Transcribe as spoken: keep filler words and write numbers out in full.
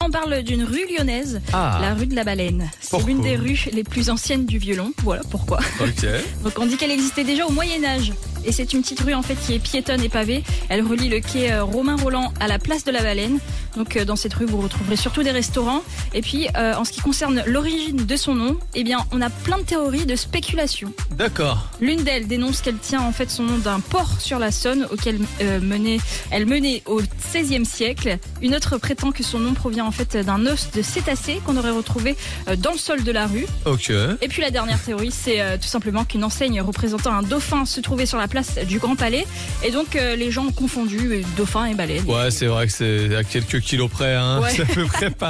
On parle d'une rue lyonnaise, Ah. la rue de la Baleine. C'est Pourquoi l'une des rues les plus anciennes du violon. Voilà pourquoi. Ok. Donc on dit qu'elle existait déjà au Moyen-Âge. Et c'est une petite rue en fait qui est piétonne et pavée. Elle relie le quai euh, Romain Rolland à la place de la Baleine. Donc euh, dans cette rue vous retrouverez surtout des restaurants. Et puis euh, en ce qui concerne l'origine de son nom, eh bien on a plein de théories de spéculation. D'accord. L'une d'elles dénonce qu'elle tient en fait son nom d'un port sur la Saône auquel euh, menait, elle menait au seizième siècle. Une autre prétend que son nom provient en fait d'un os de cétacé qu'on aurait retrouvé euh, dans le sol de la rue. Ok. Et puis la dernière théorie, c'est euh, tout simplement qu'une enseigne représentant un dauphin se trouvait sur la place du Grand Palais. Et donc euh, les gens ont confondu euh, dauphin et baleine. Ouais, c'est vrai que c'est à quelques kilos près, hein. Ouais. C'est à peu près pas.